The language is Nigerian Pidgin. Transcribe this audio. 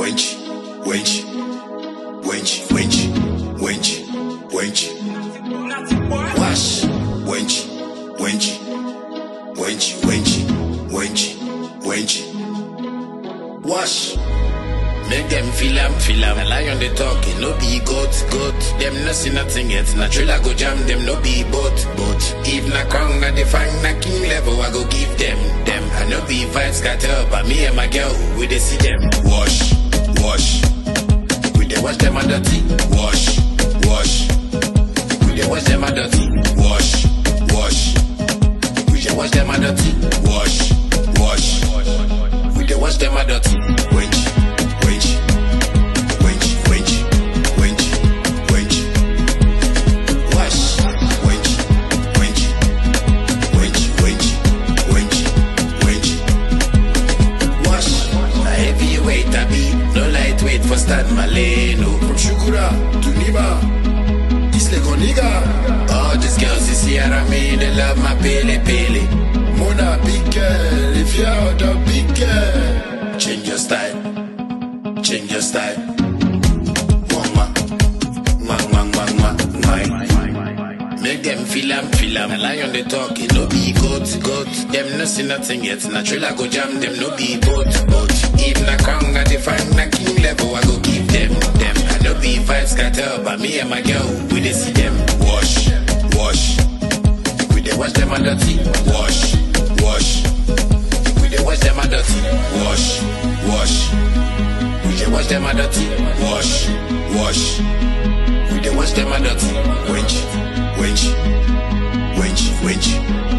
wench, wench, wench, wench, wench, wench. Wash, wench, wench, wench, wench, wench, wench. Wash. Make them feel am. A lion they talking, no be goat. Them no see nothing yet. Na trailer go jam them, no be boat. If na crown na the fang na king level, I go give them. I no be vibes scatter, but me and my girl, we dey see them. Wash. We dey wash them a dirty. Wash. We dey wash them a dirty. Wash. We dey wash them a dirty. Wash. We dey wash them a dirty. Wench. For Stan Maleno, from Shukura to Niba, Isle Koniga. All these girls you see around me, they love my pele. Mona big girl, if you're out of big girl, change your style. Make them feel am. A lion they talking, no be goat. Them no see nothing yet. Na trailer go jam them, no be boat. If na crown at the fang na king level, I go give them. I no be vibes scatter, but me and my girl, we dey see them. Wash. We dey wash them a dirty. Wash. We dey wash them a dirty. Wash. We dey wash them a dirty. Wash. We dey wash them a dirty. Wench.